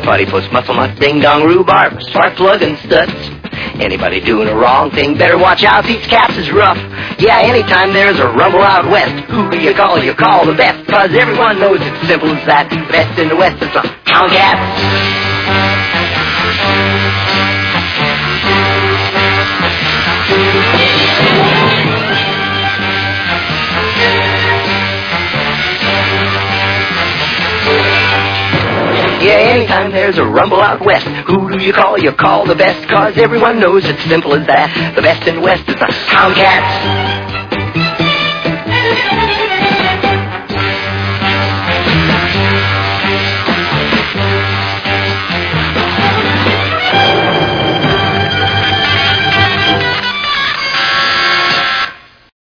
Platypus, muscle nut, ding dong, rhubarb, spark plug and studs. Anybody doing a wrong thing, better watch out, these cats is rough. Yeah, anytime there's a rumble out west, who do you call? You call the best, cause everyone knows it's simple as that. The best in the west is the hound cats. Yeah, anytime there's a rumble out west, who do you call? You call the best, cause everyone knows it's simple as that. The best in the west is the hound cats.